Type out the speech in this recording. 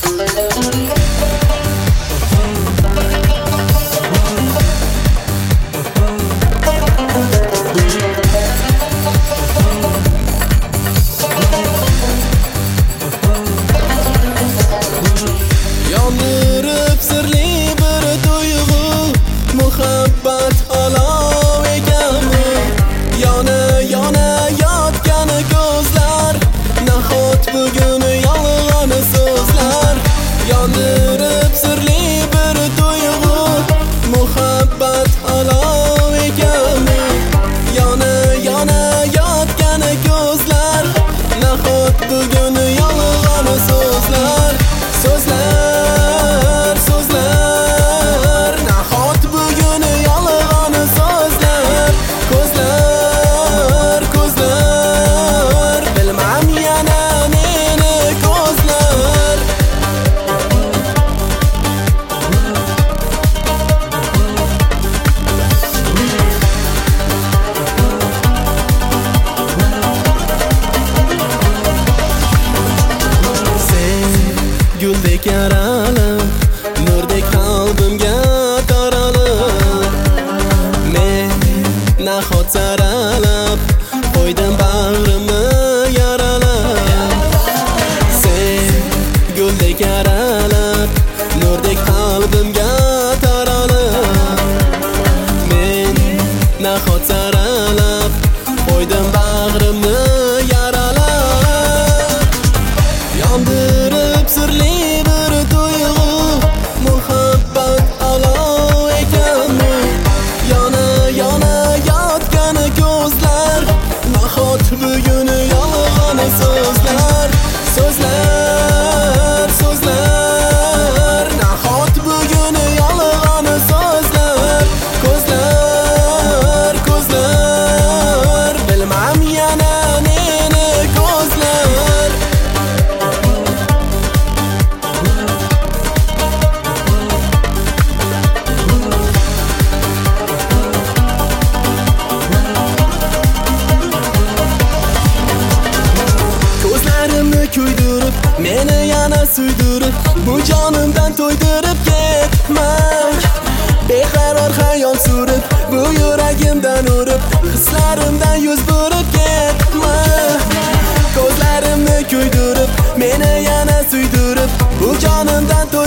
Yondirib sirli bir tuyg'u, muhabbat olov ekanmi? Yona yotgan ko'zlar, nahot bugun yolg'on so'zlar. Yondirib sirli bir tuyg'u, muhabbat olov ekanmi? Yona yotgan ko'zlar, nahot bugun yolg'on so'zlar. So'zlar, nahot bugun yolg'on so'zlar. Ko'zlar, bilmam yana meni ko'zlar. Sen guldek yaralib, nurdek qalbimga taralib, men nahot saralab qo'ydim bag'rimni yaralab. Sen guldek yaralib, nurdek qalbimga taralib, men nahot saralab qo'ydim bag'rimni yaralab. Yondirib sirli bir tuyg'u, muhabbat olov ekanmi? Yona yotgan ko'zlar, nahot bugun yolg'on so'zlar. So'zlar, nahot bugun yolg'on so'zlar. Ko'zlar, bilmam yana meni ko'zlar. Ko'zlarimni kuydirib, meni yana suydirib, bu jonimdan to'ydirib ketmak. Beqaror xayol surib, bu yuragimdan urib, hislarimdan yuz burib ketmak. Ko'zlarimni kuydirib, meni yana suydirib, bu jonimdan